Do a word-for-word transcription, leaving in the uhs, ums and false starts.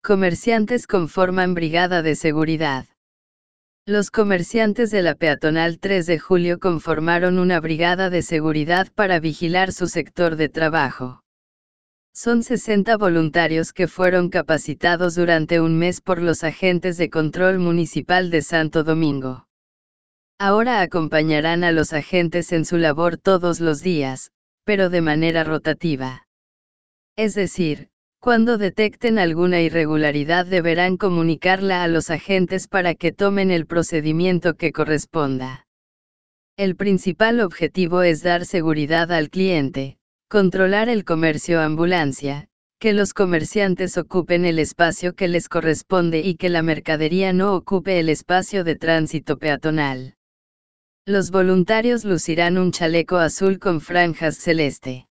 Comerciantes conforman brigada de seguridad. Los comerciantes de la peatonal tres de julio conformaron una brigada de seguridad para vigilar su sector de trabajo. Son sesenta voluntarios que fueron capacitados durante un mes por los agentes de control municipal de Santo Domingo. Ahora acompañarán a los agentes en su labor todos los días, pero de manera rotativa. Es decir, cuando detecten alguna irregularidad deberán comunicarla a los agentes para que tomen el procedimiento que corresponda. El principal objetivo es dar seguridad al cliente, controlar el comercio ambulancia, que los comerciantes ocupen el espacio que les corresponde y que la mercadería no ocupe el espacio de tránsito peatonal. Los voluntarios lucirán un chaleco azul con franjas celeste.